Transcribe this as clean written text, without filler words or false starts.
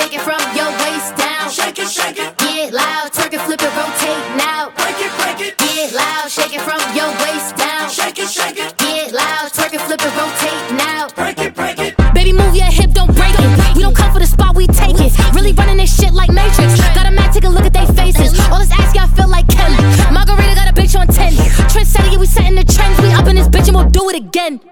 shake it from your waist down. Shake it, shake it. Get loud, twerk it, flip it, rotate now. Break it, break it. Get loud, shake it from your waist down. Shake it, shake it. Get loud, twerk it, flip it, rotate now. Break it, break it. Baby, move your hip, don't break it. We don't come for the spot, we take it. Really running this shit like Matrix. Got a man, take a look at they faces. All this ass, y'all feel like Kelly. Margarita got a bitch on 10. Trend setting, yeah, we setting the trends. We up in this bitch and we'll do it again.